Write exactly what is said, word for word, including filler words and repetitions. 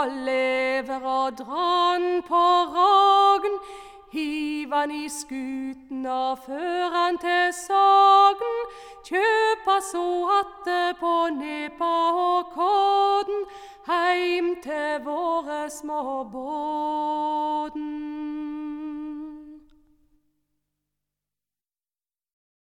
lever og drann på ragen, hiv han i skuten og før han til sagen, kjøpa så hatte på nepa og kåden, heim til våre små båt.